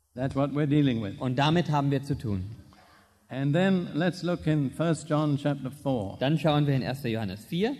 That's what we're dealing with. Und damit haben wir zu tun. And then let's look in 1 John chapter 4. Dann schauen wir in 1. Johannes 4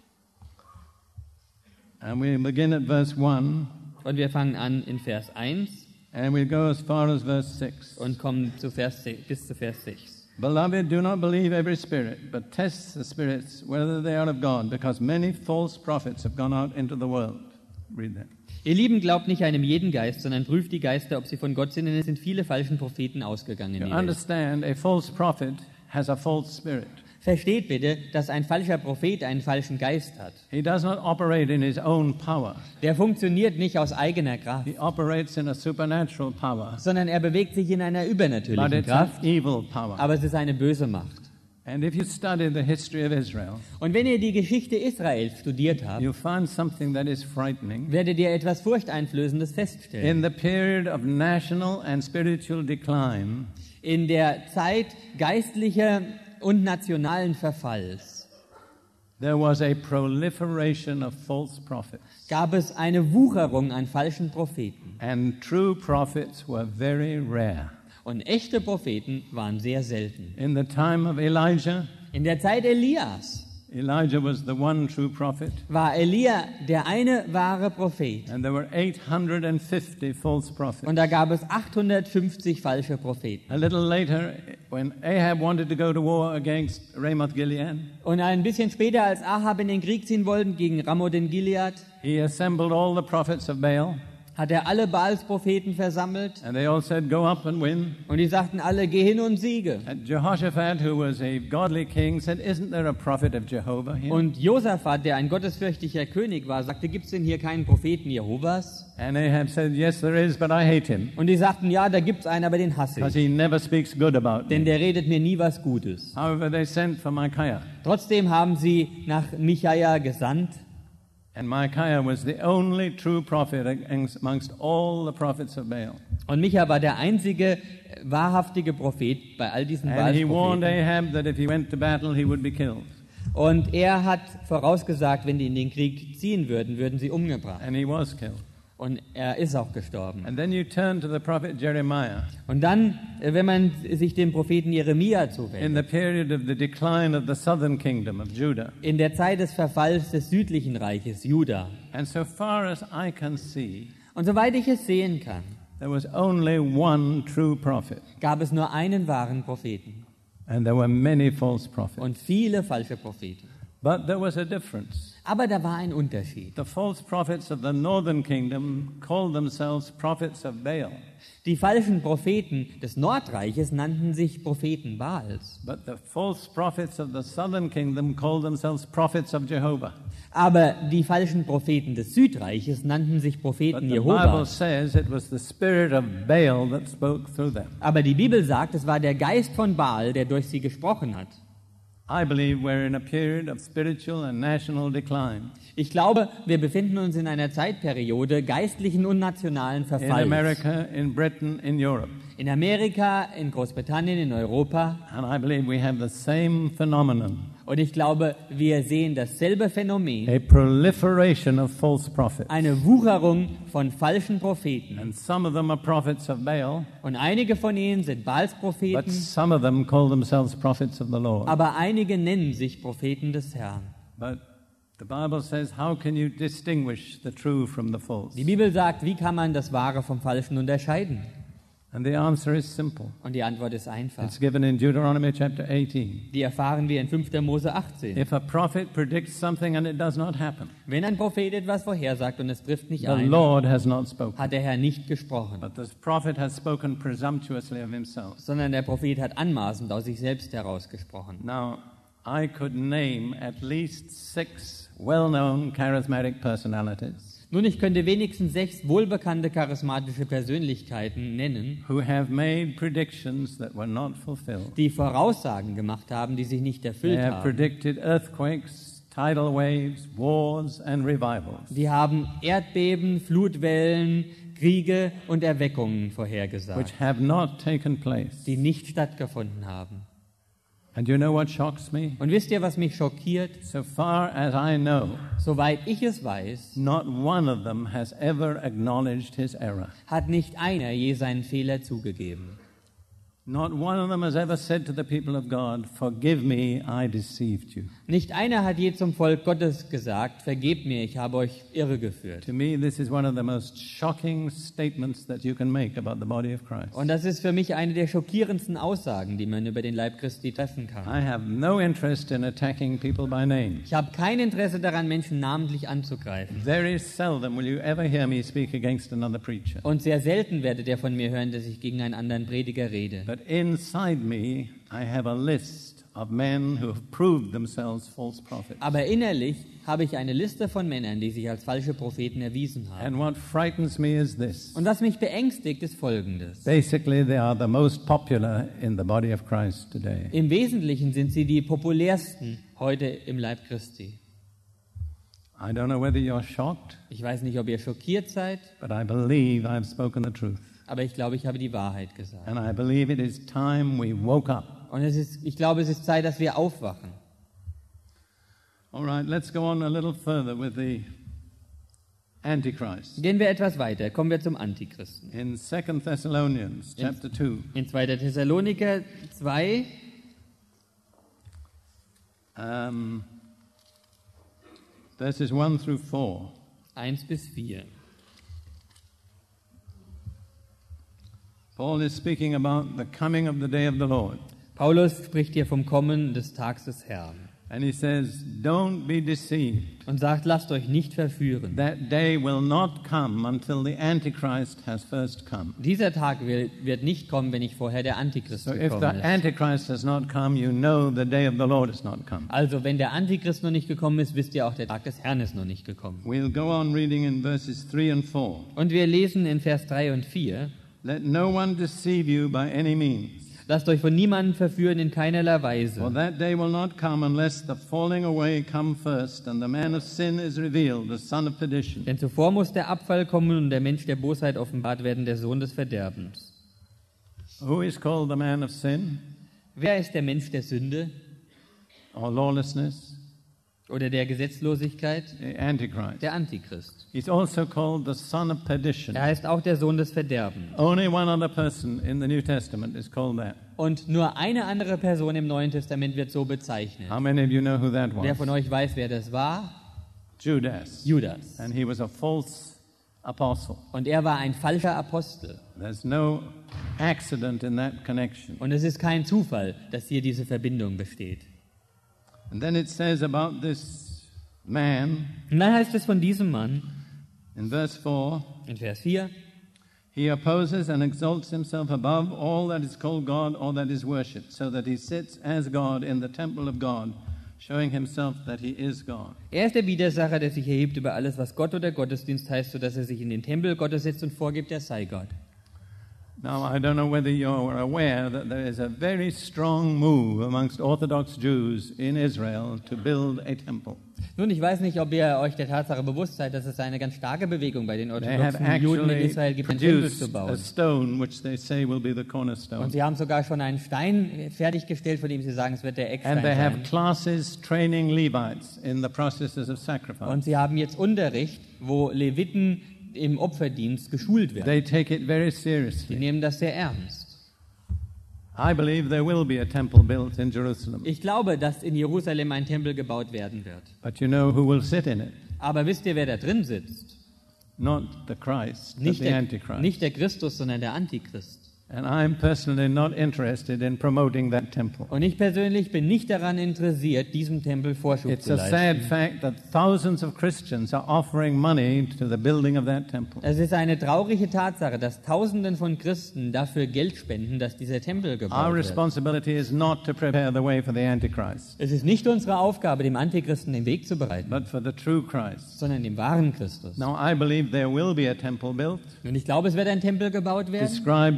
And we begin at verse 1 und wir fangen an in Vers 1 and we go as far as verse 6. und kommen zu bis zu Vers 6. Beloved, do not believe every spirit, but test the spirits whether they are of God, because many false prophets have gone out into the world. Read that. Ihr Lieben, glaubt nicht einem jeden Geist, sondern prüft die Geister, ob sie von Gott sind, denn es sind viele falschen Propheten ausgegangen in You die Welt. understand, a false prophet has a false spirit. Versteht bitte, dass ein falscher Prophet einen falschen Geist hat. He does not operate in his own power. Der funktioniert nicht aus eigener Kraft, He operates in a supernatural power, sondern er bewegt sich in einer but übernatürlichen it's an Kraft, evil power. aber es ist eine böse Macht. And if you study the history of Israel, Und wenn ihr die Geschichte Israels studiert habt, you'll find something that is frightening. werdet ihr etwas Furchteinflößendes feststellen. In the period of national and spiritual decline, In der Zeit geistlicher und nationalen Verfalls there was a proliferation of false prophets. gab es eine Wucherung an falschen Propheten. And true prophets were very rare. Und echte Propheten waren sehr selten. In the time of Elijah, In der Zeit Elias Elijah was the one true prophet, war Elia der eine wahre Prophet. and there were 850 false prophets. Und da gab es 850 falsche Propheten. A little later, when Ahab wanted to go to war against Ramoth Gilead, Und ein bisschen später, als Ahab in den Krieg ziehen wollte gegen Ramoth in Gilead, he assembled all the prophets of Baal, hat er alle Baals-Propheten versammelt. and they all said, "Go up and win." Und die sagten alle, geh hin und siege. And Jehoshaphat, who was a godly king, said, "Isn't there a prophet of Jehovah here?" Und Josaphat, der ein gottesfürchtiger König war, sagte, gibt es denn hier keinen Propheten Jehovas? And Ahab said, "Yes, there is, but I hate him, Und die sagten, ja, da gibt es einen, aber den hasse because ich. he never speaks good about Denn me." der redet mir nie was Gutes. However, they sent for Micaiah. Trotzdem haben sie nach Michaja gesandt. And Micaiah was the only true prophet amongst all the prophets of Baal. Und Micha war der einzige wahrhaftige Prophet bei all diesen And he warned Baals-Propheten. Ahab that if he went to battle, he would be killed. Und er hat vorausgesagt, wenn die in den Krieg ziehen würden, würden sie umgebracht. And he was killed. Und er ist auch gestorben. And then you turn to the prophet Jeremiah Und dann, wenn man sich dem Propheten Jeremia in zuwendet, the period of the decline of the southern kingdom of Judah. in der Zeit des Verfalls des südlichen Reiches, Juda. And so far as I can see, Und soweit ich es sehen kann, there was only one true prophet, gab es nur einen wahren Propheten and there were many false prophets. und viele falsche Propheten. But there was a difference. Aber da war ein Unterschied. The false prophets of the northern kingdom called themselves prophets of Baal, Die falschen Propheten des Nordreiches nannten sich Propheten Baals. but the false prophets of the southern kingdom called themselves prophets of Jehovah. Aber die falschen Propheten des Südreiches nannten sich But Propheten the Bible Jehovas. says it was the spirit of Baal that spoke through them. Aber die Bibel sagt, es war der Geist von Baal, der durch sie gesprochen hat. I believe we're in a period of spiritual and national decline. Ich glaube, wir befinden uns in einer Zeitperiode geistlichen und nationalen In Verfalls. America, in Britain, in Europe. In Amerika, in Großbritannien, in Europa. And I believe we have the same phenomenon, Und ich glaube, wir sehen dasselbe Phänomen. a proliferation of false prophets. Eine Wucherung von falschen Propheten. And some of them are prophets of Baal, Und einige von ihnen sind but Baals-Propheten, some of them call themselves prophets of the Lord. aber einige nennen sich Propheten des Herrn. But the Bible says, how can you distinguish the true from the false? Die Bibel sagt, wie kann man das Wahre vom Falschen unterscheiden? And the answer is simple. Und die Antwort ist einfach. It's given in Deuteronomy chapter 18. Die erfahren wir in 5. Mose 18. If a prophet predicts something and it does not happen, Wenn ein Prophet etwas vorhersagt und es trifft nicht the ein, Lord has not spoken. hat der Herr nicht gesprochen, But the prophet has spoken presumptuously of himself. sondern der Prophet hat anmaßend aus sich selbst herausgesprochen. Now, I could name at least 6 well-known charismatic personalities Nun, ich könnte wenigstens 6 wohlbekannte charismatische Persönlichkeiten nennen, who have made predictions that were not fulfilled. die Voraussagen gemacht haben, die sich nicht They erfüllt have haben. predicted earthquakes, tidal waves, wars, and revivals. Die haben Erdbeben, Flutwellen, Kriege und Erweckungen Which vorhergesagt, have not taken place. die nicht stattgefunden haben. And you know what shocks me? Und wisst ihr, was mich schockiert? So far as I know, Soweit ich es weiß, not one of them has ever acknowledged his error. hat nicht einer je seinen Fehler zugegeben. Not one of them has ever said to the people of God, "Forgive me, I deceived you." Nicht einer hat je zum Volk Gottes gesagt, vergebt mir, ich habe euch irregeführt. To me, this is one of the most shocking statements that you can make about the body of Christ. Und das ist für mich eine der schockierendsten Aussagen, die man über den Leib Christi treffen kann. I have no interest in attacking people by name. Ich habe kein Interesse daran, Menschen namentlich anzugreifen. Very seldom will you ever hear me speak against another preacher. Und sehr selten werdet ihr von mir hören, dass ich gegen einen anderen Prediger rede. But inside me, I have a list of men who have proved themselves false prophets. Aber innerlich habe ich eine Liste von Männern, die sich als falsche Propheten erwiesen haben. And what frightens me is this. Und was mich beängstigt, ist Folgendes. Basically, they are the most popular in the body of Christ today. Im Wesentlichen sind sie die populärsten heute im Leib Christi. I don't know whether you're shocked, Ich weiß nicht, ob ihr schockiert seid, but I believe I've spoken the truth. aber ich glaube, ich habe die Wahrheit gesagt. And I believe it is time we woke up. Und ich glaube, es ist Zeit, dass wir aufwachen. All right, let's go on a little further with the Antichrist. Gehen wir etwas weiter, kommen wir zum Antichristen. In 2 Thessalonians chapter 2, In 2. Thessaloniker 2, verses 1 through 4. 1 bis 4. Paul is speaking about the coming of the day of the Lord. Paulus spricht hier vom Kommen des Tags des Herrn And he says, "Don't be deceived. und sagt, lasst euch nicht verführen. That day will not come until the Antichrist has first come." Dieser Tag wird nicht kommen, wenn nicht vorher der Antichrist So if the gekommen ist. Antichrist has not come, you know the day of the Lord has not come. Also, wenn der Antichrist noch nicht gekommen ist, wisst ihr auch, der Tag des Herrn ist noch nicht gekommen. We'll go on reading in verses 3 and 4. Und wir lesen in Vers 3 und 4, "Let no one deceive you by any means. lasst euch von niemandem verführen in keinerlei For Weise. that day will not come unless the falling away come first, and the man of sin is revealed, the son of perdition. Denn zuvor muss der Abfall kommen und der Mensch der Bosheit offenbart werden, der Sohn des Verderbens. Who is called the man of sin Wer ist der Mensch der Sünde or lawlessness? oder der Gesetzlosigkeit? The Antichrist. Der Antichrist. He's also called the son of perdition. Er heißt auch der Sohn des Verderbens. Only one other person in the New Testament is called that. Und nur eine andere Person im Neuen Testament wird so bezeichnet. How many of you know who that Wer von was? euch weiß, wer das war? Judas. Judas. And he was a false apostle. Und er war ein falscher Apostel. There's no accident in that connection. Und es ist kein Zufall, dass hier diese Verbindung besteht. And then it says about this man Und dann heißt es von diesem Mann in verse 4, in Vers 4, he opposes and exalts himself above all that is called God or that is worshipped, so that he sits as God in the temple of God, showing himself that he is God. er ist der Widersacher, der sich erhebt über alles, was Gott oder Gottesdienst heißt, sodass er sich in den Tempel Gottes setzt und vorgibt, er sei Gott. Now, I don't know whether you're aware that there is a very strong move amongst Orthodox Jews in Israel to build a temple. Nun, ich weiß nicht, ob ihr euch der Tatsache bewusst seid, dass es eine ganz starke Bewegung bei den They have orthodoxen Juden in actually Israel gibt, einen Tempel zu produced a bauen. stone which they say will be the Und cornerstone. sie haben sogar schon einen Stein fertiggestellt, von dem sie sagen, es wird der Eckstein And they have sein. classes training Levites in the processes of sacrifice. Und sie haben jetzt Unterricht, wo Leviten im Opferdienst geschult werden. They take it very Sie seriously. nehmen das sehr ernst. I believe there will be a temple built in Jerusalem. Ich glaube, dass in Jerusalem ein Tempel gebaut werden wird. But you know who will sit in it? Aber wisst ihr, wer da drin sitzt? Not the Christ, but Nicht the der, Antichrist. nicht der Christus, sondern der Antichrist. And I'm personally not interested in promoting that temple. Und ich persönlich bin nicht daran interessiert, diesem Tempel Vorschub It's zu a sad leisten. fact that thousands of Christians are offering money to the building of that temple. Es ist eine traurige Tatsache, dass Tausenden von Christen dafür Geld spenden, dass dieser Tempel Our gebaut wird. responsibility is not to prepare the way for the Antichrist, Es ist nicht unsere Aufgabe, dem Antichristen den Weg zu bereiten, but for the true Christ. sondern dem wahren Christus. Now, I believe there will be a temple built, Und ich glaube, es wird ein Tempel gebaut werden, described in detail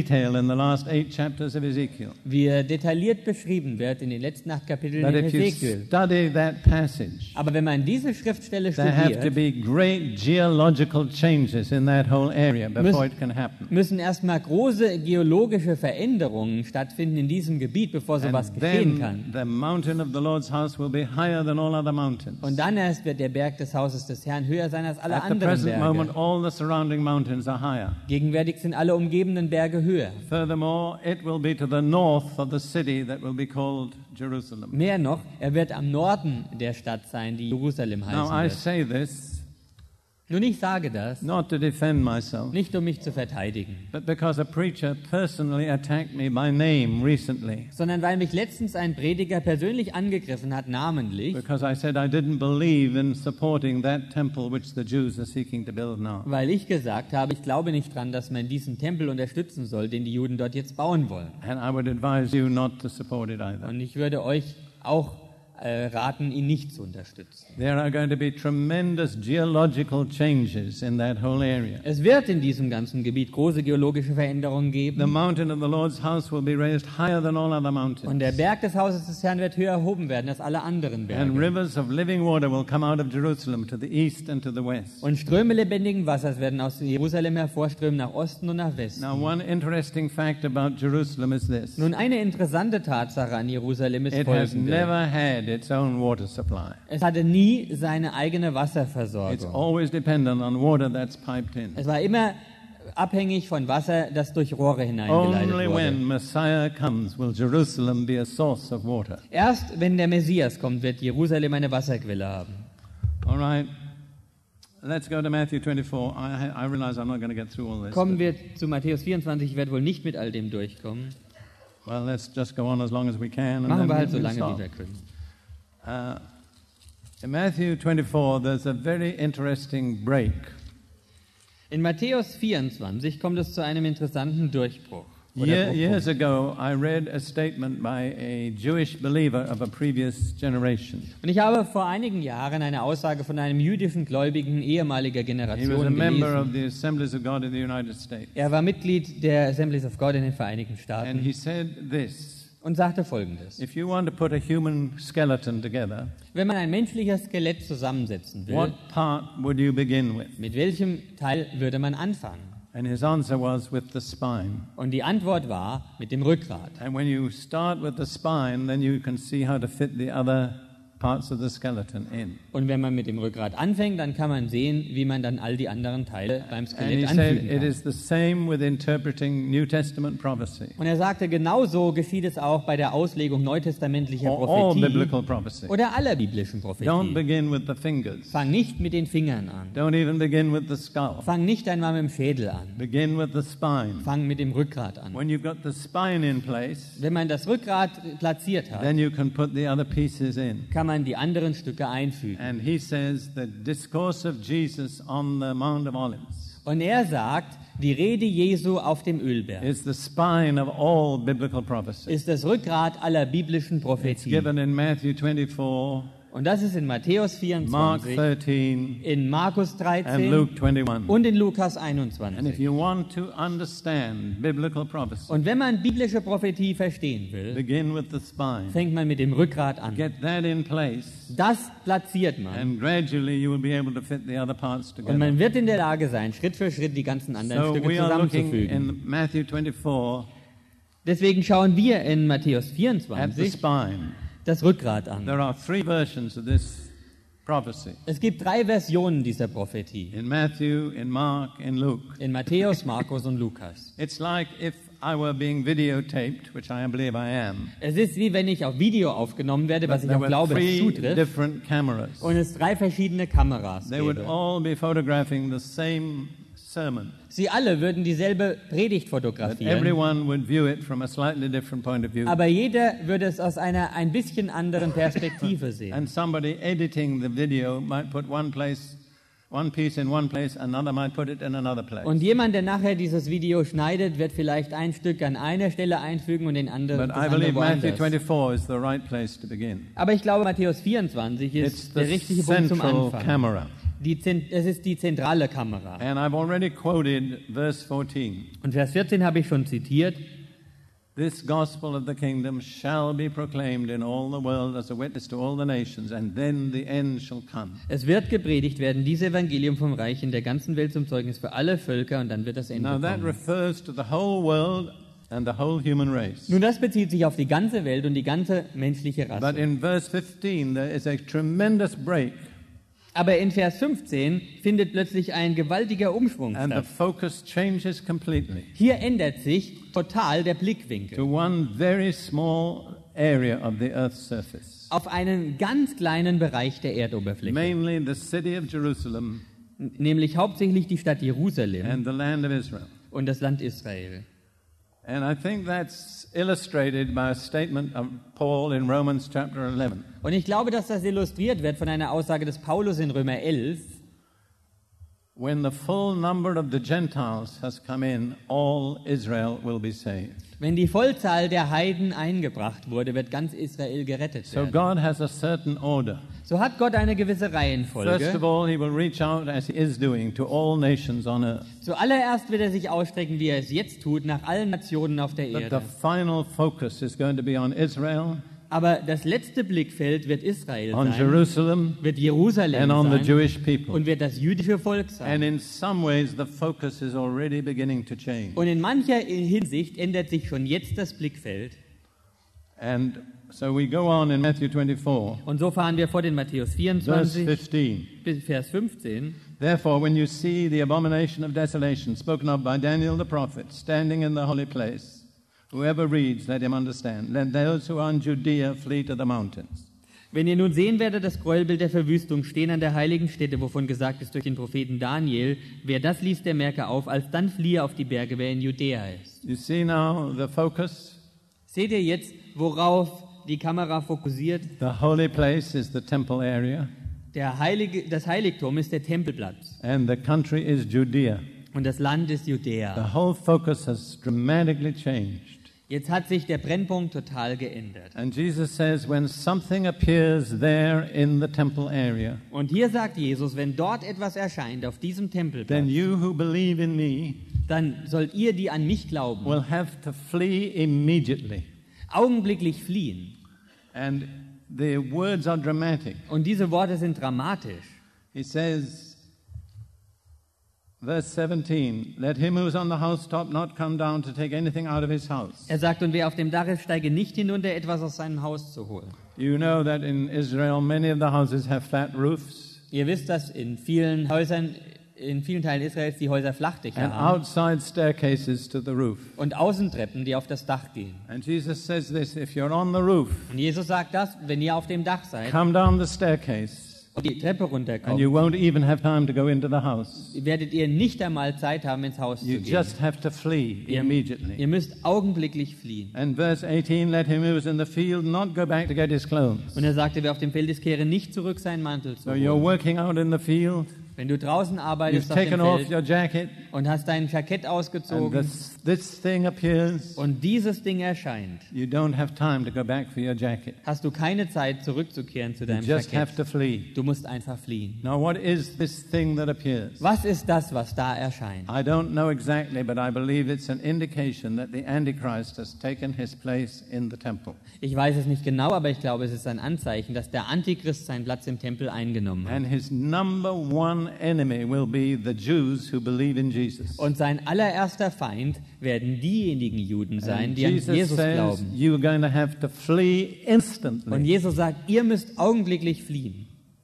detail in the last 8 chapters of Ezekiel. wie er detailliert beschrieben wird in den letzten 8 Kapiteln That in if you Ezekiel. study that passage, Aber wenn man diese Schriftstelle there have to studiert, be great geological changes in that whole area before it can happen. müssen erstmal große geologische Veränderungen stattfinden in diesem Gebiet, bevor sowas And geschehen kann. then the mountain of the Lord's house will be higher than all other mountains. Und dann erst wird der Berg des Hauses des Herrn höher sein als alle At the anderen present moment, Berge. all the surrounding mountains are higher. Gegenwärtig sind alle umgebenden Berge höher. Furthermore, it will be to the north of the city that will be called Jerusalem. Mehr noch, er wird am Norden der Stadt sein, die Jerusalem Now, I heißen wird. say this Nun, ich sage das, not to defend myself, nicht um mich zu verteidigen, but because a preacher personally attacked me by name recently, sondern weil mich letztens ein Prediger persönlich angegriffen hat, namentlich, because I said I didn't believe in supporting that temple which the Jews are seeking to build now. weil ich gesagt habe, ich glaube nicht dran, dass man diesen Tempel unterstützen soll, den die Juden dort jetzt bauen wollen. And I would advise you not to support it either. Und ich würde euch auch raten, ihn nicht zu unterstützen. There are going to be tremendous geological changes in that whole area. Es wird in diesem ganzen Gebiet große geologische Veränderungen The geben mountain of the Lord's house will be raised higher than all other und der mountains. Berg des Hauses des Herrn wird höher erhoben werden als alle anderen And Berge. rivers of living water will come out of Jerusalem to the east and to the west. Und Ströme lebendigen Wassers werden aus Jerusalem hervorströmen nach Osten und nach Westen. Now, one interesting fact about Jerusalem is this. Nun, eine interessante Tatsache an Jerusalem ist It has folgende. never had its own water supply. Es hatte nie seine eigene It's Wasserversorgung. always dependent on water that's piped in. Es war immer abhängig von Wasser, das durch Rohre hineingeleitet Only when wurde. Messiah comes will Jerusalem be a source of water. Erst wenn der Messias kommt, wird Jerusalem eine Wasserquelle haben. All right. Let's go to Matthew 24. I realize I'm not going to get through all this. Kommen wir zu Matthäus 24. Ich werde wohl nicht mit all dem durchkommen. Well, let's just go on as long as we can. And Machen then wir halt we'll so lange, stop. wie wir können. In Matthew 24, there's a very interesting break. In Matthäus 24 kommt es zu einem interessanten Durchbruch. Oder Bruchpunkt. Years ago, I read a statement by a Jewish believer of a previous generation. Und ich habe vor einigen Jahren eine Aussage von einem jüdischen Gläubigen ehemaliger He was a Generation member of gelesen. the Assemblies of God in the United States. Er war Mitglied der Assemblies of God in den Vereinigten And Staaten he said this, und sagte Folgendes. if you want to put a human skeleton together, Wenn man ein menschliches Skelett zusammensetzen will, what part would you begin with? mit welchem Teil würde man anfangen? And his answer was with the spine. Und die Antwort war mit dem Rückgrat. And when you start with the spine, then you can see how to fit the other parts of the skeleton in. Und wenn man mit dem Rückgrat anfängt, dann kann man sehen, wie man dann all die anderen Teile beim And he Skelett said anfügen it kann. is the same with interpreting New Testament prophecy. Und er sagte, genauso geschieht es auch bei der Auslegung neutestamentlicher Or all Prophetie biblical prophecy. oder aller biblischen Don't Prophetie. begin with the fingers. Fang nicht mit den Fingern an. Don't even begin with the skull. Fang nicht einmal mit dem Schädel an. Begin with the spine. Fang mit dem Rückgrat an. When you've got the spine in place, Wenn man das Rückgrat platziert hat, then you can put the other pieces in. kann man die anderen Stücke einfügen. And he says the discourse of Jesus on the Mount of Olives Und er sagt, die Rede Jesu auf dem Ölberg is the spine of all biblical prophecy. ist das Rückgrat aller biblischen Prophetie. Given in Matthew 24, Und das ist in Matthäus Mark 24, 13, in Markus and 13 Luke 21. und in Lukas And if 21. you want to understand biblical prophecy, Und wenn man biblische Prophetie verstehen will, begin with the spine. fängt man mit dem Rückgrat an. Get that in place, Das platziert man. and gradually you will be able to fit the other parts Und together. man wird in der Lage sein, Schritt für Schritt die ganzen anderen So Stücke we are looking zusammenzufügen. in Matthew 24 Deswegen schauen wir in Matthäus at the 24 spine. das Rückgrat an. There are 3 versions of this prophecy. Es gibt 3 Versionen dieser Prophetie. In Matthew, in Mark, in Luke. In Matthäus, Markus und Lukas. It's like if I were being videotaped, which I believe I am. Es ist wie wenn ich auf Video aufgenommen werde, was ich There auch were glaube, es 3 zutrifft. different cameras. Und es 3 verschiedene Kameras They would gäbe. all be photographing the same sermon. Sie alle würden dieselbe Predigt But fotografieren. everyone would view it from a slightly different point of view. Aber jeder würde es aus einer ein bisschen anderen Perspektive sehen. And somebody editing the video might put one piece in one place, another might put it in another place. Und jemand, der nachher dieses Video schneidet, wird vielleicht ein Stück an einer Stelle einfügen und den anderen But das I andere believe Matthew woanders. 24 is the right place to begin. Aber ich glaube, Matthäus 24 It's ist the der richtige Punkt zum central Anfang. camera. Es ist die zentrale Kamera. And I've already quoted verse 14. Und Vers 14 habe ich schon zitiert. This gospel of the kingdom shall be proclaimed in all the world as a witness to all the nations, and then the end shall come. Es wird gepredigt werden, dieses Evangelium vom Reich in der ganzen Welt zum Zeugnis für alle Völker, und dann wird das Ende Now that kommen. refers to the whole world and the whole human race. Nun, das bezieht sich auf die ganze Welt und die ganze menschliche But Rasse. in verse 15 there is a tremendous break, Aber in Vers 15 findet plötzlich ein gewaltiger Umschwung and the statt. focus changes completely Hier ändert sich total der Blickwinkel to one very small area of the earth's surface, auf einen ganz kleinen Bereich der Erdoberfläche, mainly the city of Jerusalem nämlich hauptsächlich die Stadt Jerusalem and the land of Israel. und das Land Israel. And I think that's illustrated by a statement of Paul in Romans chapter 11. Und ich glaube, dass das illustriert wird von einer Aussage des Paulus in Römer 11. When the full number of the Gentiles has come in, all Israel will be saved. Wenn die Vollzahl der Heiden eingebracht wurde, wird ganz Israel gerettet So werden. God has a certain order. So hat Gott eine gewisse First of Reihenfolge. all, he will reach out, as he is doing, to all nations on earth. Zuallererst wird er sich ausstrecken, wie er es jetzt tut, nach allen Nationen auf der But the Erde. final focus is going to be on Israel, Aber das letzte Blickfeld wird Israel on sein, Jerusalem, wird Jerusalem and on the sein Jewish people. und wird das jüdische Volk sein. And in some ways, the focus is already beginning to change. Und in mancher Hinsicht ändert sich schon jetzt das Blickfeld. And so we go on in Matthew 24, Und so fahren wir fort in Matthäus verse 24 15. bis Vers 15. Therefore, when you see the abomination of desolation spoken of by Daniel the prophet standing in the holy place, whoever reads, let him understand. Let those who are in Judea flee to the mountains. Wenn ihr nun sehen werdet, das Gräuelbild der Verwüstung stehen an der heiligen Stätte, wovon gesagt ist durch den Propheten Daniel, wer das liest, der merke auf, alsdann fliehe auf die Berge, wer in Judäa ist. You see now the focus? Seht ihr jetzt, worauf die Kamera fokussiert? The holy place is the temple area, Das Heiligtum ist der Tempelplatz and the country is Judea. und das Land ist Judäa. The whole focus has dramatically changed. Jetzt hat sich der Brennpunkt total geändert. And Jesus says, when something appears there in the temple area, Und hier sagt Jesus, wenn dort etwas erscheint auf diesem then Tempelplatz, you who believe in me dann sollt ihr, die an mich glauben, will have to flee immediately. augenblicklich fliehen. And the words are dramatic. Und diese Worte sind dramatisch. He says, verse 17, let him who is on the housetop not come down to take anything out of his house. Er sagt, und wer auf dem Dach ist, steige nicht hinunter, etwas aus seinem Haus zu holen. You know that in Israel many of the houses have flat roofs, Ihr wisst, dass in vielen Häusern, in vielen Teilen Israels die Häuser Flachdächer and haben outside staircases to the roof. und Außentreppen, die auf das Dach gehen. And Jesus says this, if you're on the roof, Und Jesus sagt das, wenn ihr auf dem Dach seid come down the staircase, und die Treppe and runterkommt, you won't even have time to go into the house. werdet ihr nicht einmal Zeit haben, ins Haus You zu gehen. just have to flee immediately. Ihr müsst augenblicklich fliehen. And verse 18, let him who is in the field not go back to get his clothes. Und er sagte, wer auf dem Feld ist, kehre nicht zurück, seinen Mantel zu So you're holen. working out in the field, Wenn du draußen you've arbeitest auf dem taken off Feld your jacket, und hast dein Jackett and ausgezogen this thing appears, und dieses Ding erscheint, you don't have time to go back for your jacket. hast du keine Zeit, zurückzukehren zu You deinem just have Jackett. to flee. Du musst einfach fliehen. Now, what is this thing that appears? Was ist das, was da erscheint? I don't know exactly, but I believe it's an indication that the Antichrist has taken his place in the temple. Ich weiß es nicht genau, aber ich glaube, es ist ein Anzeichen, dass der Antichrist seinen Platz im Tempel eingenommen hat. And his number one enemy will be the Jews who believe in Jesus. Und sein allererster Feind werden diejenigen Juden sein, And die an Jesus Jesus says glauben. you're going to have to flee Und instantly. Jesus sagt, ihr müsst augenblicklich fliehen.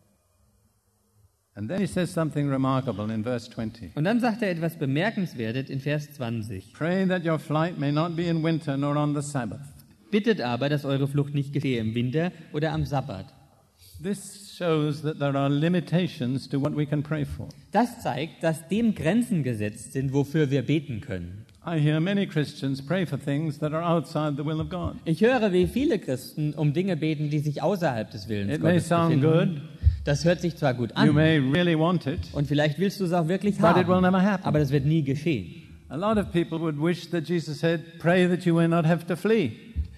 And then he says something remarkable in verse 20. Und dann sagt er etwas Bemerkenswertes in Vers 20. Pray that your flight may not be in winter nor on the Sabbath. Bittet aber, dass eure Flucht nicht geschehe im Winter oder am Sabbat. This shows that there are limitations to what we can pray for. Das zeigt, dass dem Grenzen gesetzt sind, wofür wir beten können. I hear many Christians pray for things that are outside the will of God. Ich höre, wie viele Christen um Dinge beten, die sich außerhalb des Willens It may Gottes sound befinden. good. Das hört sich zwar gut You an may really want it, und vielleicht willst du es auch wirklich but it will haben, never happen. aber das wird nie geschehen. A lot of people would wish that Jesus said, pray that you may not have to flee.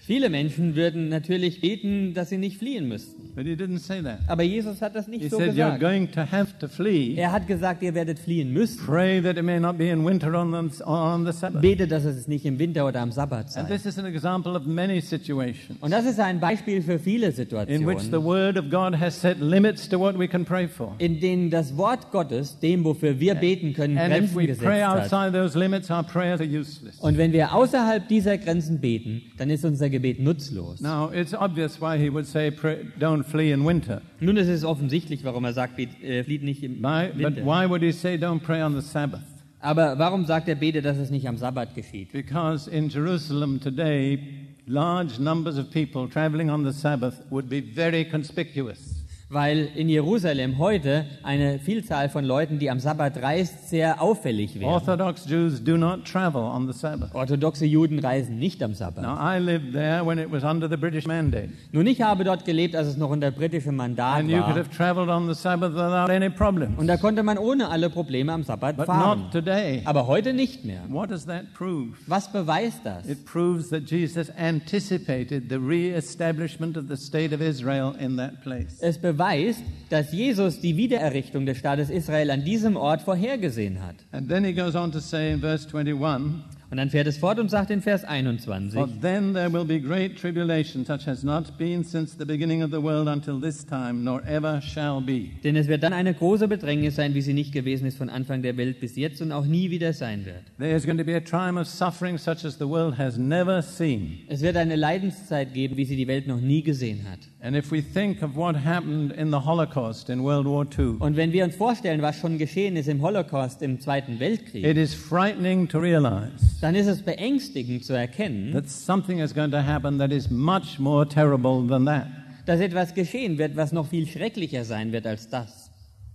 Viele Menschen würden natürlich beten, dass sie nicht fliehen müssten. But he didn't say that. Aber Jesus hat das nicht He so said, you're gesagt. going to have to flee. Er hat gesagt, ihr werdet fliehen müssen. Pray that it may not be in winter on the Sabbath. Betet, dass es nicht im Winter oder am Sabbat And sei. this is an example of many situations Und das ist ein Beispiel für viele in which the Situationen, Word of God has set limits to what we can pray for. in denen das Wort Gottes, dem, wofür wir beten können, And if Grenzen we gesetzt pray hat. outside those limits, our prayers are useless. Und wenn wir außerhalb dieser Grenzen beten, dann ist unser Gebet nutzlos. Now, it's obvious why he would say, don't flee in winter. Nun ist es offensichtlich, warum er sagt, flieht nicht im But Winter. why would he say, don't pray on the Sabbath? Aber warum sagt er, bete, dass es nicht am Sabbat geschieht? Because in Jerusalem today, large numbers of people traveling on the Sabbath would be very conspicuous. Weil in Jerusalem heute eine Vielzahl von Leuten, die am Sabbat reist, sehr auffällig wäre. Orthodox Jews do not travel on the Sabbath. Orthodoxe Juden reisen nicht am Sabbat. Now, I lived there when it was under the British mandate. Nun, ich habe dort gelebt, als es noch unter britischem Mandat And you could war. have traveled on the Sabbath without any problems. Und da konnte man ohne alle Probleme am Sabbat But fahren. not today. Aber heute nicht mehr. What does that prove? Was beweist das? It proves that Jesus anticipated the re-establishment of the state of Israel in that place. Es beweist, dass Jesus die Wiedererrichtung des Staates Israel an diesem Ort vorhergesehen hat. And then he goes on to say in verse 21, Und dann fährt es fort und sagt in Vers 21, For then there will be great tribulation, such as not been since the beginning of the world until this time, nor ever shall be. denn es wird dann eine große Bedrängnis sein, wie sie nicht gewesen ist von Anfang der Welt bis jetzt und auch nie wieder sein wird. There is going to be a time of suffering such as the world has never seen. Es wird eine Leidenszeit geben, wie sie die Welt noch nie gesehen hat. And if we think of what happened in the Holocaust in World War II, Und wenn wir uns vorstellen, was schon geschehen ist im Holocaust, im Zweiten Weltkrieg, it is frightening to realize dann ist es beängstigend zu erkennen, that something is going to happen that is much more terrible than that. dass etwas geschehen wird, was noch viel schrecklicher sein wird als das.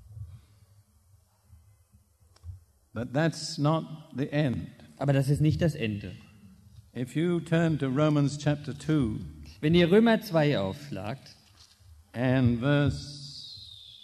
But that's not the end. Aber das ist nicht das Ende. If you turn to Romans chapter 2 Wenn ihr Römer 2 aufschlagt and verse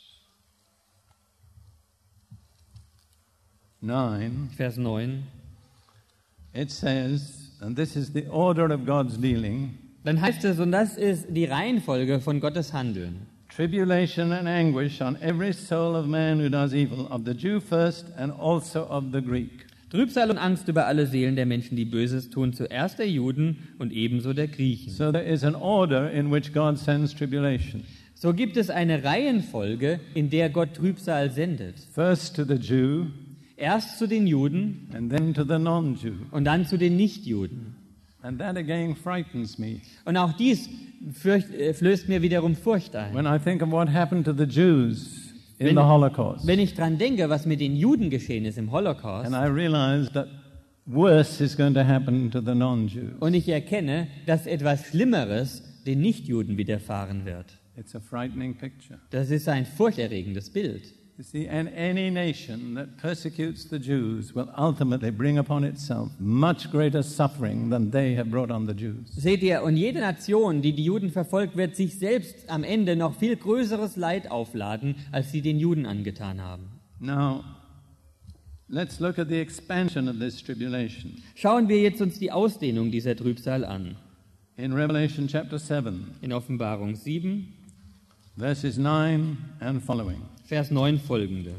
9, Vers 9, it says, and this is the order of God's dealing, dann heißt es, und das ist die Reihenfolge von Gottes Handeln: tribulation and anguish on every soul of man who does evil, of the Jew first and also of the Greek. Trübsal und Angst über alle Seelen der Menschen, die Böses tun, zuerst der Juden und ebenso der Griechen. So there is an order in which God sends tribulation. So gibt es eine Reihenfolge, in der Gott Trübsal sendet. First to the Jew Erst zu den Juden and then to the non-Jew. und dann zu den Nichtjuden. And that again frightens me. Und auch dies flößt mir wiederum Furcht ein. When I think of what happened to the Jews in Wenn- the Holocaust, Wenn ich dran denke, was mit den Juden geschehen ist im Holocaust, and I realize that worse is going to happen to the non-Jews. und ich erkenne, dass etwas Schlimmeres den Nichtjuden widerfahren wird. It's a frightening picture. Das ist ein furchterregendes Bild. You see, and any nation that persecutes the Jews will ultimately bring upon itself much greater suffering than they have brought on the Jews. Seht ihr, und jede Nation, die die Juden verfolgt, wird sich selbst am Ende noch viel größeres Leid aufladen, als sie den Juden angetan haben. Now, let's look at the expansion of this tribulation. Schauen wir jetzt uns die Ausdehnung dieser Trübsal an. In Revelation chapter 7, In Offenbarung 7, verses 9 and following. Vers 9 folgende.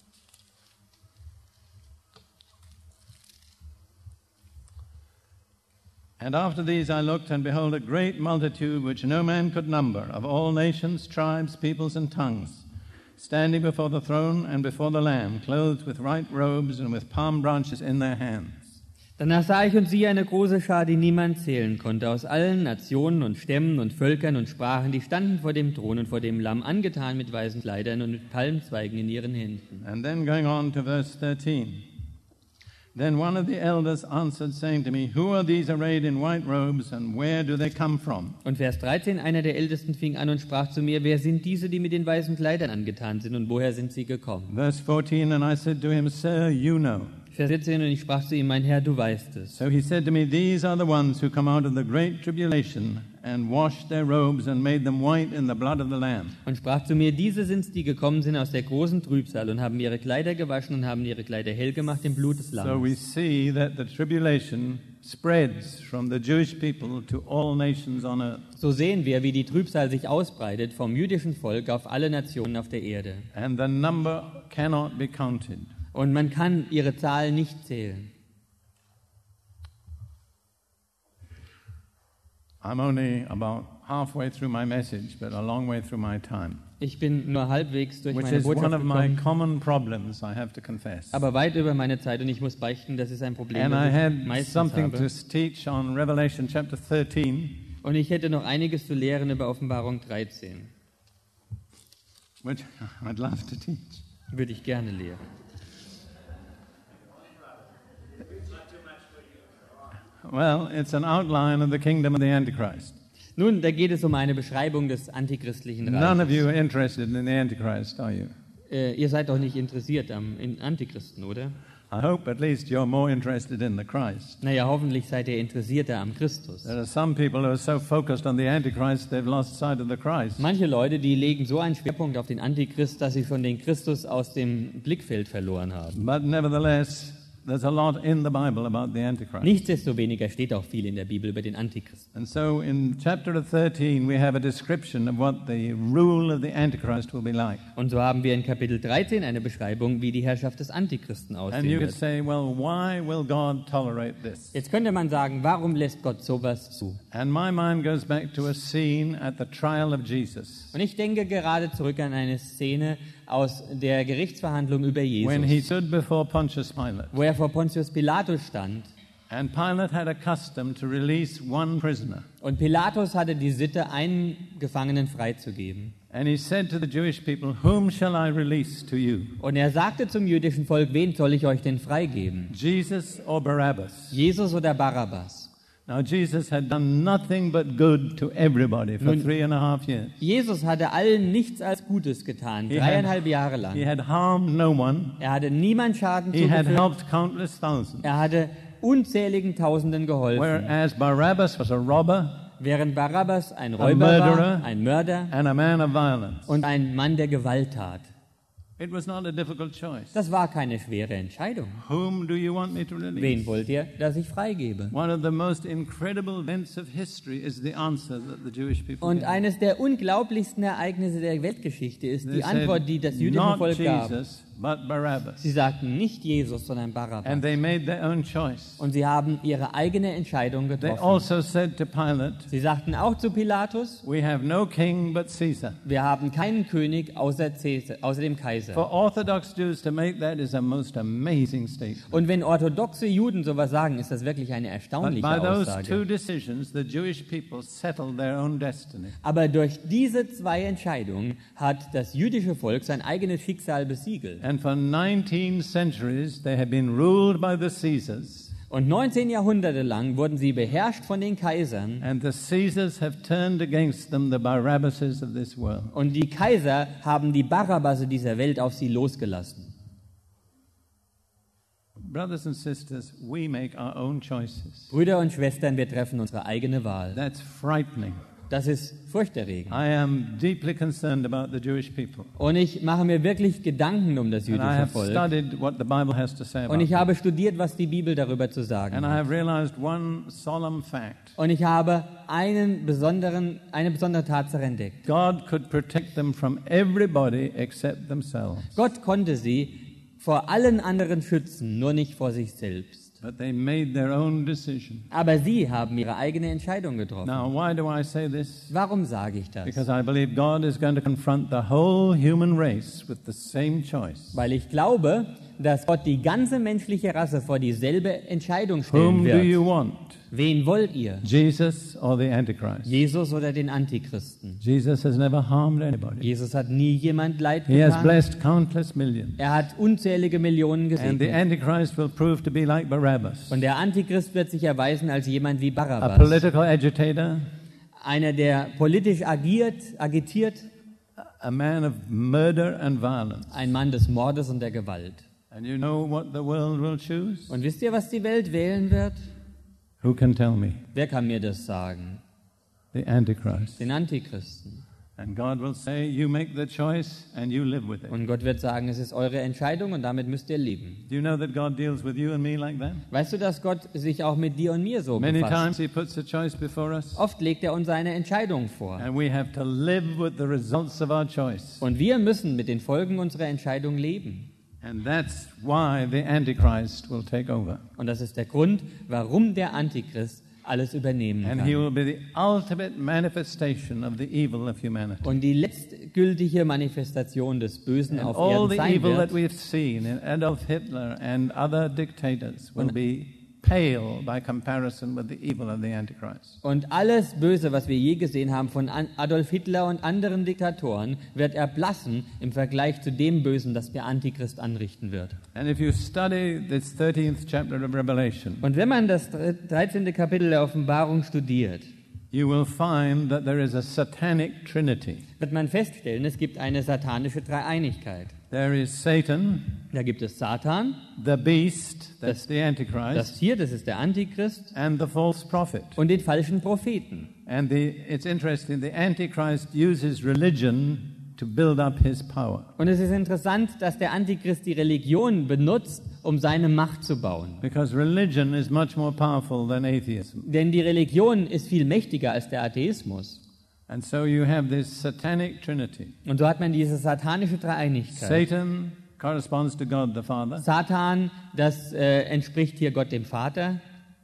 And after these I looked, and behold, a great multitude which no man could number, of all nations, tribes, peoples, and tongues, standing before the throne and before the Lamb, clothed with white robes and with palm branches in their hands. Danach sah ich und siehe eine große Schar, die niemand zählen konnte, aus allen Nationen und Stämmen und Völkern und Sprachen, die standen vor dem Thron und vor dem Lamm, angetan mit weißen Kleidern und mit Palmzweigen in ihren Händen. And then going on to verse 13. Then one of the elders answered, saying to me, Who are these arrayed in white robes, and where do they come from? Und Vers 13, einer der Ältesten fing an und sprach zu mir, wer sind diese, die mit den weißen Kleidern angetan sind, und woher sind sie gekommen? Verse 14, and I said to him, Sir, you know. Vers 14, und ich sprach zu ihm, mein Herr, du weißt es. So he said to me, These are the ones who come out of the great tribulation and washed their robes and made them white in the blood of the Lamb. Und sprach zu mir, diese sind's, die gekommen sind aus der großen Trübsal und haben ihre Kleider gewaschen und haben ihre Kleider hell gemacht im Blut des So Lammes. we see that the tribulation spreads from the Jewish people to all nations on earth. So sehen wir, wie die Trübsal sich ausbreitet vom jüdischen Volk auf alle Nationen auf der Erde. And the number cannot be counted. Und man kann ihre Zahl nicht zählen. I'm only about halfway through my message, but a long way through my time, Ich bin nur halbwegs durch which meine is one Botschaft of my gekommen, common problems, I have to confess. aber weit über meine Zeit und ich muss beichten, das ist ein Problem, And I das had ich meistens something habe. to teach on Revelation chapter 13, Und ich hätte noch einiges zu lehren über Offenbarung 13. which I'd love to teach. Würde ich gerne lehren. Well, it's an outline of the kingdom of the Antichrist. Nun, da geht es um eine Beschreibung des antichristlichen None of you Reiches. are interested in the Antichrist, are you? Ihr seid doch nicht interessiert am Antichristen, oder? I hope at least you're more interested in the Christ. Naja, hoffentlich seid ihr interessierter am Christus. There are some people who are so focused on the Antichrist they've lost sight of the Christ. Manche Leute, die legen so einen Schwerpunkt auf den Antichrist, dass sie schon den Christus aus dem Blickfeld verloren haben. But nevertheless, there's a lot in the Bible about the Antichrist. Nichtsdestoweniger steht auch viel in der Bibel über den Antichristen. And so in chapter 13 we have a description of what the rule of the Antichrist will be like. Und so haben wir in Kapitel 13 eine Beschreibung, wie die Herrschaft des Antichristen And aussehen you could wird. say, well, why will God tolerate this? Jetzt könnte man sagen, warum lässt Gott sowas zu? And my mind goes back to a scene at the trial of Jesus, Und ich denke gerade zurück an eine Szene aus der Gerichtsverhandlung über when he Jesus, stood before Pontius Pilate. wo er vor Pontius Pilatus stand. And Pilate had a custom to release one prisoner. Und Pilatus hatte die Sitte, einen Gefangenen freizugeben. And he said to the Jewish people, whom shall I release to you? Und er sagte zum jüdischen Volk, wen soll ich euch denn freigeben? Jesus or Barabbas? Jesus oder Barabbas? Now Jesus had done nothing but good to everybody for Nun- 3.5 years. Jesus hatte allen nichts als Gutes getan, He 3,5 Jahre He lang. had harmed no one. Er hatte niemand Schaden He had zugefügt. helped countless thousands. Er hatte unzähligen Tausenden geholfen. Whereas Barabbas was a robber Während Barabbas ein A Räuber murderer. war, ein Mörder and a man of violence. und ein Mann der Gewalt tat. It was not a difficult choice. Das war keine schwere Entscheidung. Whom do you want me to Wen release? wollt ihr, dass ich freigebe? One of the most incredible events of history is the answer that the Jewish people Und gave. eines der unglaublichsten Ereignisse der Weltgeschichte ist They die said, Antwort, die das jüdische not Volk gab. Jesus, but Barabbas. Sie sagten nicht Jesus, sondern And Barabbas. they made their own choice. Und sie haben ihre eigene Entscheidung They getroffen. also said to Pilate, Sie sagten auch zu Pilatus, we have no king but Caesar. wir haben keinen König außer dem Kaiser. For Orthodox Jews to make that is a most amazing statement. Und wenn orthodoxe Juden sowas sagen, ist das wirklich eine But erstaunliche by those two Aussage. decisions, the Jewish people settled their own destiny. Aber durch diese zwei Entscheidungen hat das jüdische Volk sein eigenes Schicksal besiegelt. And for 19 centuries, they have been ruled by the Caesars. Und 19 Jahrhunderte lang wurden sie beherrscht von den Kaisern. And the Caesars have turned against them the Barabbases of this world. Und die Kaiser haben die Barabbasse dieser Welt auf sie losgelassen. Brothers and sisters, we make our own choices. Brüder und Schwestern, wir treffen unsere eigene Wahl. That's frightening. Das ist furchterregend. I am deeply concerned about the Jewish people. Und ich mache mir wirklich Gedanken um das And I jüdische have Volk. studied what the Bible has to say Und about ich it. habe studiert, was die Bibel darüber zu sagen And I hat. have realized one solemn fact. Und ich habe eine besondere Tatsache entdeckt. God could protect them from everybody except themselves. Gott konnte sie vor allen anderen schützen, nur nicht vor sich selbst. But they made their own decision. Aber sie haben ihre eigene Entscheidung getroffen. Now, why do I say this? Warum sage ich das? Because I believe God is going to confront the whole human race with the same choice. Weil ich glaube, dass Gott die ganze menschliche Rasse vor dieselbe Entscheidung Whom stellen do you wird. want? Wen wollt ihr? Jesus or the Antichrist? Jesus oder den Antichristen? Jesus has never harmed anybody. Jesus hat nie jemand Leid He has getan. blessed countless millions. Er hat unzählige Millionen And the gesegnet. Antichrist will prove to be like Barabbas, Und der Antichrist wird sich erweisen als jemand wie a Barabbas. political agitator, Einer, der politisch agitiert, a man of murder and violence. ein Mann des Mordes und der Gewalt. And you know what the world will choose? Und wisst ihr, was die Welt wählen wird? Who can tell me? Wer kann mir das sagen? the Antichrist. den Antichristen. And God will say, you make the choice and you live with it. Und Gott wird sagen, es ist eure Entscheidung und damit müsst ihr leben. Do you know that God deals with you and me like that? Weißt du, dass Gott sich auch mit dir und mir so Many befasst? times He puts a choice before us, Oft legt er uns eine Entscheidung vor. and we have to live with the results of our choice. Und wir müssen mit den Folgen unserer Entscheidung leben. And that's why the Antichrist will take over. Und das ist der Grund, warum der Antichrist alles übernehmen And he kann. will be the ultimate manifestation of the evil of humanity. Und die letztgültige Manifestation des Bösen And auf all Erden the sein evil that wird. we've seen in Adolf Hitler and other dictators will be pale by comparison with the evil of the Antichrist. Und alles Böse, was wir je gesehen haben von Adolf Hitler und anderen Diktatoren, wird erblassen im Vergleich zu dem Bösen, das der Antichrist anrichten wird. And if you study this 13th chapter of Revelation, Und wenn man das 13. Kapitel der Offenbarung studiert, you will find that there is a satanic trinity. wird man feststellen, es gibt eine satanische Dreieinigkeit. There is Satan, Da gibt es Satan, the beast, that's the das Antichrist, Tier, das ist der Antichrist, and the false prophet. und den falschen Propheten. And it's interesting, the Antichrist uses religion to build up his power. Und es ist interessant, dass der Antichrist die Religion benutzt, um seine Macht zu bauen. Because religion is much more powerful than atheism. Denn die Religion ist viel mächtiger als der Atheismus. And so you have this satanic trinity. Und so hat man diese satanische Dreieinigkeit. Satan corresponds to God the Father. Satan, das entspricht hier Gott dem Vater.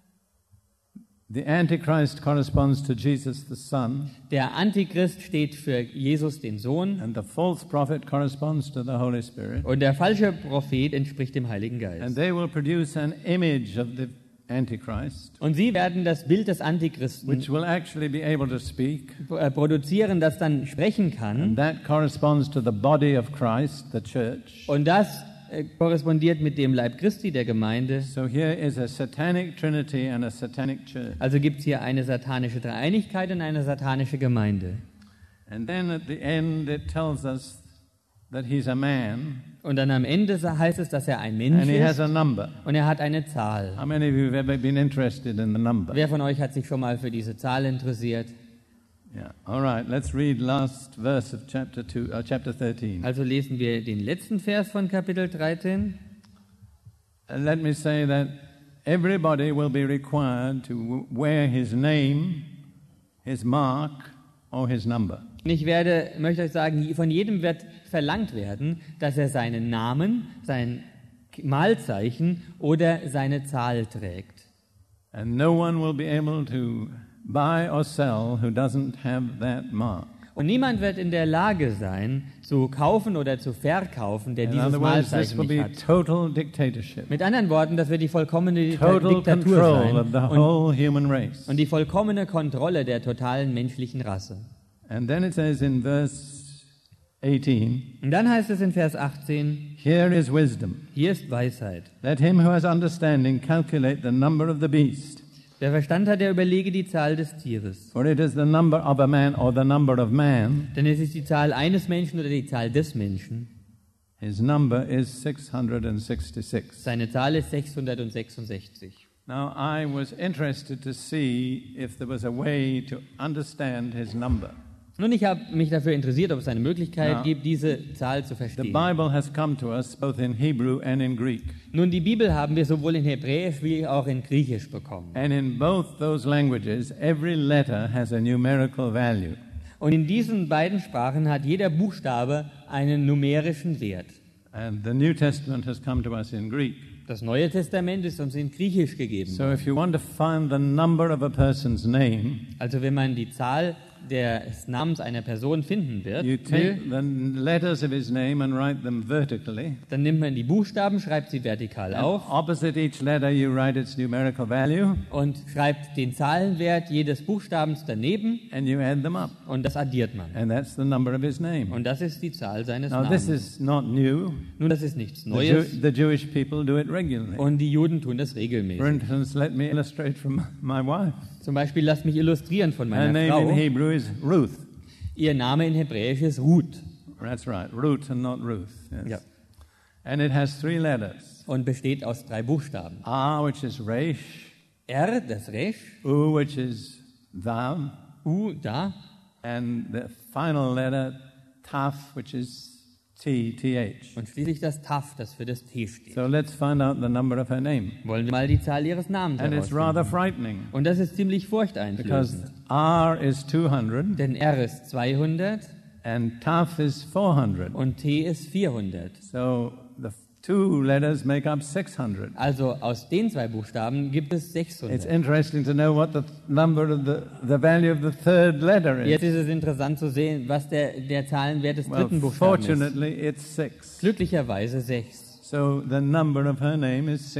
The Antichrist corresponds to Jesus the Son. Der Antichrist steht für Jesus, den Sohn. And the false prophet corresponds to the Holy Spirit. Und der falsche Prophet entspricht dem Heiligen And Geist. they will produce an image of the Antichrist, Und sie werden das Bild des Antichristen which will actually be able to speak. produzieren, das dann sprechen kann. And that corresponds to the body of Christ, the church. Und das korrespondiert mit dem Leib Christi, der Gemeinde. So here is a satanic trinity and a satanic church. Also gibt es hier eine satanische Dreieinigkeit und eine satanische Gemeinde. And then at the end it tells us that he's a man Und dann am Ende heißt es, dass er ein Mensch and he has ist a number. und er hat eine Zahl. How many of you have ever been interested in the number? Wer von euch hat sich schon mal für diese Zahl interessiert? Yeah. All right, let's read last verse of chapter 13. Also lesen wir den letzten Vers von Kapitel 13. And let me say that everybody will be required to wear his name, his mark or his number. Und ich möchte euch sagen, von jedem wird verlangt werden, dass er seinen Namen, sein Malzeichen oder seine Zahl trägt. And no one will be able to buy or sell who doesn't have that mark. Und niemand wird in der Lage sein, zu kaufen oder zu verkaufen, der In dieses other words, this Malzeichen will nicht be hat. total dictatorship, Mit anderen Worten, das wird die vollkommene total Diktatur control of the sein whole human race. und die vollkommene Kontrolle der totalen menschlichen Rasse. And then it says in verse 18, Und dann heißt es in Vers 18, here is wisdom. hier ist Weisheit. Let him who has understanding calculate the number of the beast, Wer Verstand hat, der überlege die Zahl des Tieres. for it is the number of a man or the number of man. Denn es ist die Zahl eines Menschen oder die Zahl des Menschen. His number is 666. Seine Zahl ist 666. Now, I was interested to see if there was a way to understand his number. Nun, ich habe mich dafür interessiert, ob es eine Möglichkeit Ja. gibt, diese Zahl zu The verstehen. Bible has come to us both in Hebrew and in Greek. Nun, die Bibel haben wir sowohl in Hebräisch wie auch in Griechisch bekommen. And in both those languages, every letter has a numerical value. Und in diesen beiden Sprachen hat jeder Buchstabe einen numerischen Wert. And the New Testament has come to us in Greek. Das Neue Testament ist uns in Griechisch gegeben. So if you want to find the number of a person's name, Also wenn man die Zahl des Namens einer Person finden you will, take the letters of his name and write them vertically. dann nimmt man die Buchstaben, schreibt sie vertikal And auf opposite each letter, you write its numerical value, und schreibt den Zahlenwert jedes Buchstabens daneben and you add them up. und das addiert man. And that's the number of his name. Und das ist die Zahl seines Now, this Namens. is not new. Nun, das ist nichts The, Neues the Jewish people do it regularly. und die Juden tun das For regelmäßig. instance, let me illustrate from my wife. Zum Beispiel, lasst mich illustrieren von Her meiner name in Frau. Hebrew is Ruth. Ihr Name in Hebräisch ist Ruth. That's right, Ruth and not Ruth. Yes. Ja. And it has three letters. Und besteht aus 3 Buchstaben. A, which is Resh, R, das Resh, U, which is Vav, U, da. and the final letter, Taf, which is T, TH. Und schließlich das Taf, das für das T steht. So let's find out the number of her name. Wollen wir mal die Zahl ihres Namens And it's rather herausfinden. frightening Und das ist ziemlich because furchteinflößend. R is 200 Denn R ist 200 and Taf is 400. und T ist 400. So the two letters make up 600. Also aus den zwei Buchstaben gibt es It's 600. interesting to know what the number of the value of the third letter Jetzt is. ist es interessant zu sehen, was der Zahlenwert des Well, dritten Buchstaben ist. fortunately, it's 6. Glücklicherweise 6. So the number of her name is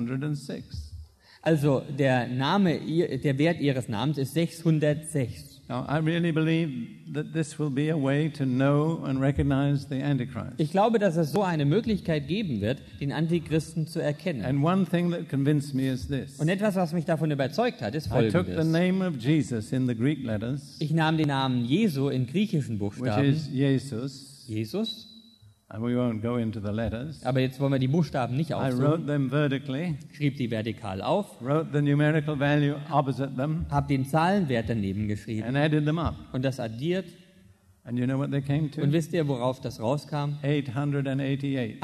606. Also der Wert ihres Namens ist 606. Now, I really believe that this will be a way to know and recognize the Antichrist. Ich glaube, dass es so eine Möglichkeit geben wird, den Antichristen zu erkennen. And one thing that convinced me is this. Und etwas, was mich davon überzeugt hat, ist I took the Folgendes. name of Jesus in the Greek letters, Ich nahm den Namen Jesu in griechischen which Buchstaben, is Jesus, Jesus, and we won't go into the letters. aber jetzt wollen wir die Buchstaben nicht I wrote aufsuchen, them vertically, schrieb die vertikal auf, wrote the numerical value opposite them, habe den Zahlenwert daneben geschrieben and added them up. und das addiert. And you know what they came Und to? wisst ihr, worauf das rauskam? 888.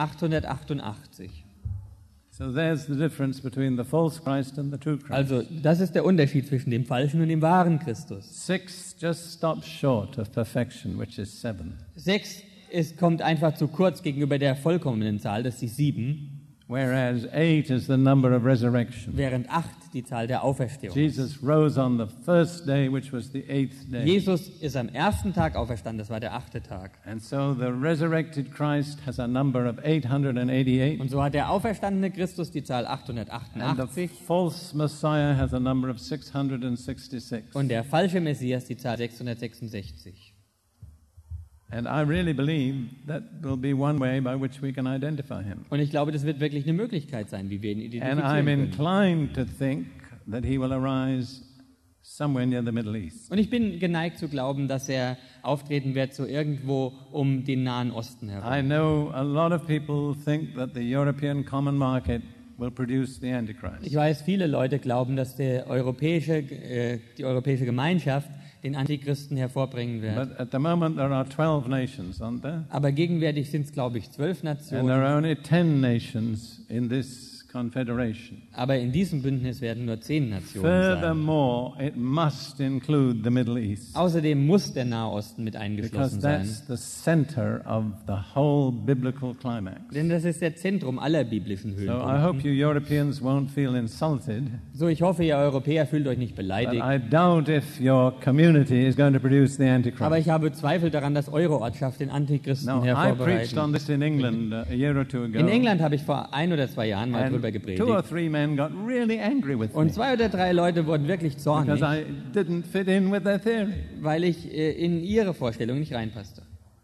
888. So there's the difference between the false Christ and the true Christ. Also das ist der Unterschied zwischen dem falschen und dem wahren Christus. 6 just stops short of perfection, which is 7. 6 kommt einfach zu kurz gegenüber der vollkommenen Zahl, das ist die 7, Whereas 8 is the number of resurrection. während 8 die Zahl der Auferstehung ist. Jesus rose on the first day, which was the 8th day. Jesus ist am ersten Tag auferstanden, das war der 8. Tag. And so the resurrected Christ has a number of 888. Und so hat der auferstandene Christus die Zahl And the 888 false Messiah has a number of 666. und der falsche Messias die Zahl 666. And I really believe that will be one way by which we can identify him. Und ich glaube, das wird wirklich eine Möglichkeit sein, wie wir ihn And identifizieren I'm können. inclined to think that he will arise somewhere near the Middle East. Und ich bin geneigt zu glauben, dass er auftreten wird so irgendwo um den Nahen Osten I herum. know a lot of people think that the European common market will produce the Antichrist. Ich weiß, viele Leute glauben, dass die europäische Gemeinschaft den Antichristen hervorbringen wird. But at the moment there are 12 nations, aren't there? Aber gegenwärtig sind es, glaube ich, 12 And there Nationen. are only 10 nations in this confederation. Aber in diesem Bündnis werden nur 10 Nationen sein. Furthermore, it must include the Middle East, Außerdem muss der Nahe Osten mit because eingeschlossen sein. that's the center of the whole biblical climax. Denn das ist der Zentrum aller biblischen So I Höhepunkte. hope you Europeans won't feel insulted, So, ich hoffe, ihr Europäer fühlt euch nicht but beleidigt. I doubt if your community is going to produce the Aber Antichrist. ich habe Zweifel daran, dass eure Ortschaft den Antichristen Now, I preached hervorbereitet. on this in England a year or two ago, In England habe ich vor 1 oder 2 Jahren mal drüber and gepredigt. 2 or 3 men got really angry with me Und 2 oder 3 Leute wurden wirklich zornig, because I didn't fit in with their theory. weil ich in ihre Vorstellung nicht reinpasste.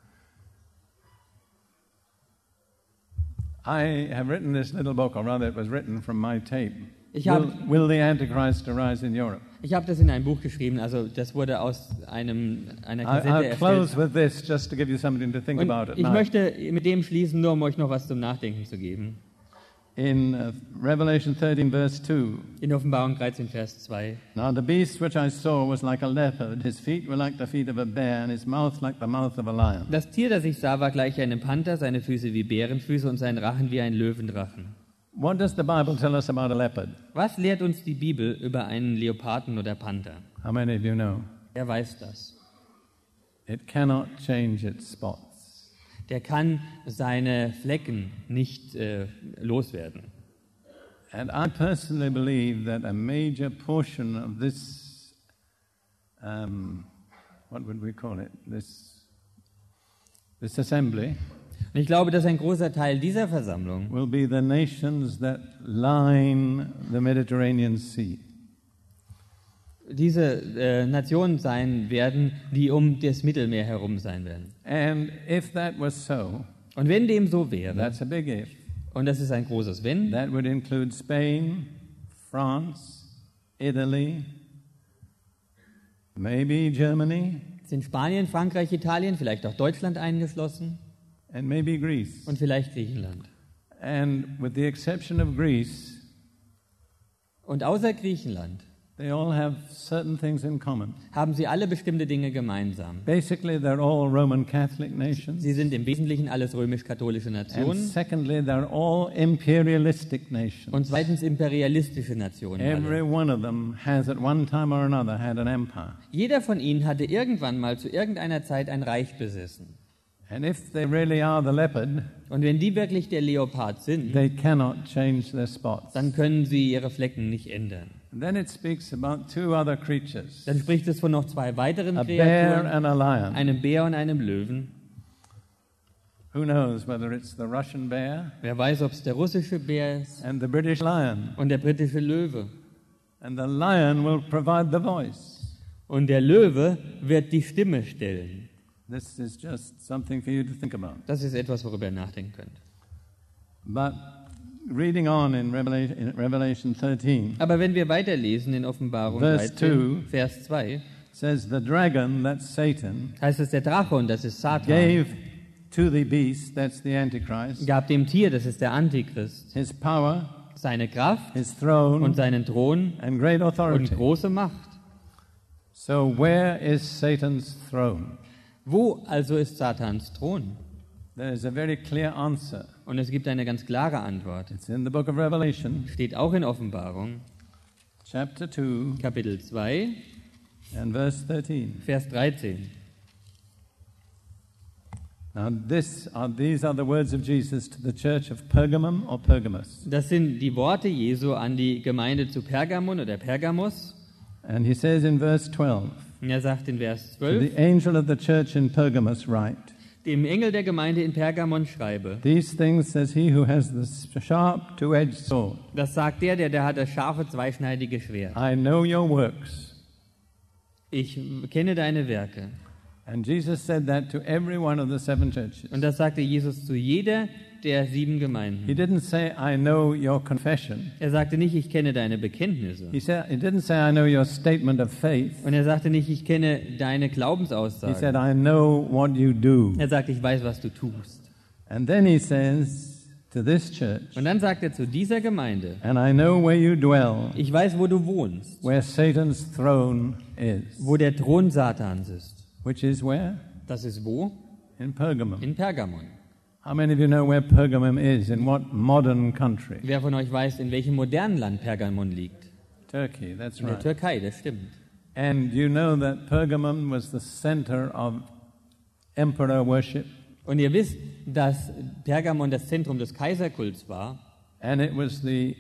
I have written this little book, or rather it was written from my tape. Ich habe Will the Antichrist arise in Europe? das in ein Buch geschrieben, also das wurde aus einer Kassette I'll erstellt. close with this just to give you something to think Und about at ich night. möchte mit dem schließen, nur um euch noch was zum Nachdenken zu geben. In Revelation 13, verse 2, In Offenbarung 13, Vers 2. now the beast which I saw was like a leopard, his feet were like the feet of a bear, and his mouth like the mouth of a lion. Das Tier, das ich sah, war gleich einem Panther, seine Füße wie Bärenfüße und sein Rachen wie ein Löwenrachen. What does the Bible tell us about a leopard? Was lehrt uns die Bibel über einen Leoparden oder Panther? How many of you know? Wer weiß das? It cannot change its spots. Der kann seine Flecken nicht loswerden. And I personally believe that a major portion of this, what would we call it, this assembly, Und ich glaube, dass ein großer Teil dieser Versammlung will be the nations that line the Mediterranean Sea. diese Nationen sein werden, die um das Mittelmeer herum sein werden. And if that was so, Und wenn dem so wäre, that's a big if, und das ist ein großes Wenn, that would include Spain, France, Italy, maybe Germany, sind Spanien, Frankreich, Italien, vielleicht auch Deutschland eingeschlossen and maybe Greece. und vielleicht Griechenland. And with the exception of Greece, Und außer Griechenland They all have certain things in common. haben sie alle bestimmte Dinge gemeinsam. Basically, they're all Roman Catholic nations. Sie sind im Wesentlichen alles römisch-katholische And Nationen secondly, they're all imperialistic nations. und zweitens imperialistische Nationen. Every Alle. one of them has at one time or another had an empire. Jeder von ihnen hatte irgendwann mal zu irgendeiner Zeit ein Reich besessen. And if they really are the leopard, Und wenn die wirklich der Leopard sind, they cannot change their spots. dann können sie ihre Flecken nicht ändern. And then it speaks about two other creatures, Dann spricht es von noch zwei weiteren a bear Kreaturen, and a lion. einem Bär und einem Löwen. Who knows whether it's the Russian bear Wer weiß, ob es der russische Bär ist and the British lion. und der britische Löwe. And the lion will provide the voice. Und der Löwe wird die Stimme stellen. This is just something for you to think about. Das ist etwas, worüber ihr nachdenken könnt. But reading on in Revelation 13, Aber wenn wir weiterlesen in Offenbarung Verse 13, Vers 2, says the dragon, that's Satan, heißt es, der Drache, und das ist Satan, gave to the beast, that's the Antichrist, gab dem Tier, das ist der Antichrist, his power, seine Kraft his throne, und seinen Thron and great und authority. große Macht. So where is Satan's throne? Wo also ist Satans Thron? There is a very clear answer. Und es gibt eine ganz klare Antwort. It's in the book of Revelation, Steht auch in Offenbarung, chapter 2 Kapitel 2, and verse 13. Vers 13. Now these are the words of Jesus to the church of Pergamum or Pergamos. Das sind die Worte Jesu an die Gemeinde zu Pergamon oder Pergamos. And he says in verse 12, Und er sagt in Vers to the 12, angel of the church in Pergamos write, dem Engel der Gemeinde in Pergamon schreibe, these things says he who has the sharp two-edged sword. das sagt der hat das scharfe, zweischneidige Schwert. I know your works. Ich kenne deine Werke. And Jesus said that to every one of the seven churches. Und das sagte Jesus zu jeder der 7 He Gemeinden. didn't say, I know your confession. Er sagte nicht, ich kenne deine Bekenntnisse. He didn't say, I know your statement of faith. Und er sagte nicht, ich kenne deine He said, Glaubensaussagen. I know what you do. Er sagte, ich weiß, was du tust. And then he says to this church, Und dann sagt er zu dieser Gemeinde, and I know where you dwell, ich weiß, wo du wohnst, where Satan's throne is. wo der Thron Satans ist. Which is where? Das ist wo? In Pergamum. In Pergamon. How many of you know where Pergamum is? In what modern country? Wer von euch weiß, in welchem modernen Land Pergamon liegt? Turkey, that's In der right. Türkei, das stimmt. And you know that Pergamum was the center of emperor worship, Und ihr wisst, dass Pergamon das Zentrum des Kaiserkults war. and it was the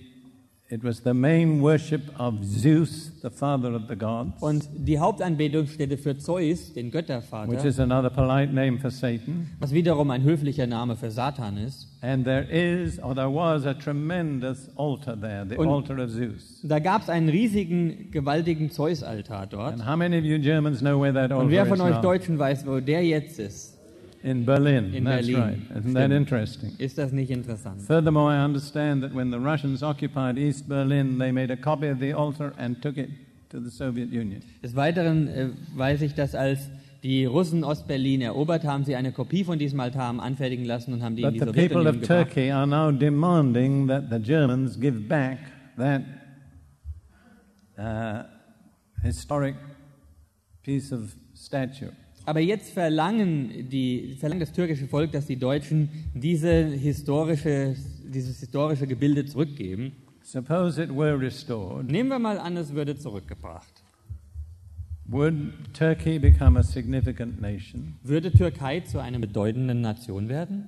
main worship of Zeus, the father of the gods, Und die Hauptanbetungsstätte für Zeus, den which Göttervater, is another polite name for Satan. was wiederum ein höflicher Name für Satan ist. And there was a tremendous altar there, the Und- altar of Zeus. Da gab es einen riesigen, gewaltigen Zeus-Altar dort. And how many of you Germans know where that Und wer altar von is euch now? Deutschen weiß, wo der jetzt ist? In Berlin. In That's Berlin. right. Isn't that Stimmt. interesting? Ist das nicht interessant? Furthermore, I understand that when the Russians occupied East Berlin, they made a copy of the altar and took it to the Soviet Union. Des Weiteren weiß ich, dass als die Russen Ostberlin erobert haben, sie eine Kopie von diesem Altar haben anfertigen lassen und haben die in But die the people Sowjetunion of gebracht. Turkey are now demanding that the Germans give back that historic piece of statue. Aber jetzt verlangt das türkische Volk, dass die Deutschen dieses historische Gebilde zurückgeben. Suppose it were restored. Nehmen wir mal an, es würde zurückgebracht. Would Turkey become a significant nation? Würde Türkei zu einer bedeutenden Nation werden?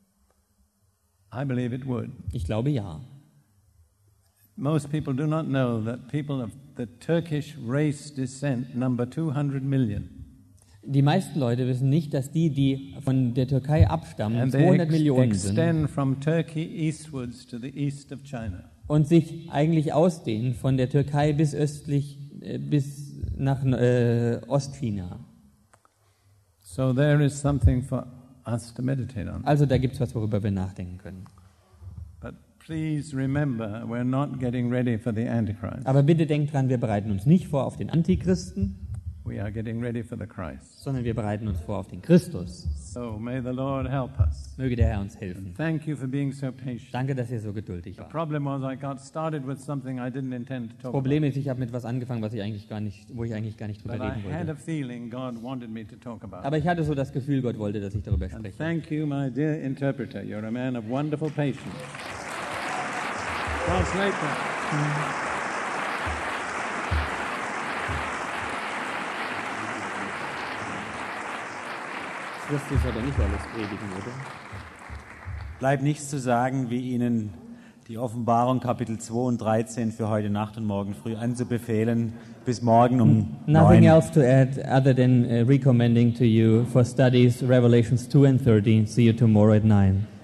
I believe it would. Ich glaube ja. Most people do not know that people of the Turkish race descent number 200 million. Die meisten Leute wissen nicht, dass die von der Türkei abstammen, And they 200 Millionen sind extend from Turkey eastwards to the east of China. und sich eigentlich ausdehnen von der Türkei bis nach Ostchina. So there is something for us to meditate on. Also da gibt es was, worüber wir nachdenken können. But please remember, we're not getting ready for the Antichrist. Aber bitte denkt dran, wir bereiten uns nicht vor auf den Antichristen. We are getting ready for the Christ. sondern wir bereiten uns vor auf den Christus. So may the Lord help us. Möge der Herr uns helfen. Thank you for being so patient. Danke, dass ihr so geduldig The wart. problem was I got started with something I didn't intend to Das talk Problem about. ist, ich habe mit was angefangen, wo ich eigentlich gar nicht drüber But I reden had a wollte. feeling God wanted me to talk about Aber it. ich hatte so das Gefühl, Gott wollte, dass ich darüber And spreche. thank you, my dear interpreter. You're a man of wonderful patience. Translator. Das wirst du aber nicht alles predigen, oder? Bleibt nichts zu sagen, wie Ihnen die Offenbarung Kapitel 2 und 13 für heute Nacht und morgen früh anzubefehlen. Bis morgen um Nothing 9. else to add other than recommending to you for studies Revelations 2 and 13. See you tomorrow at 9.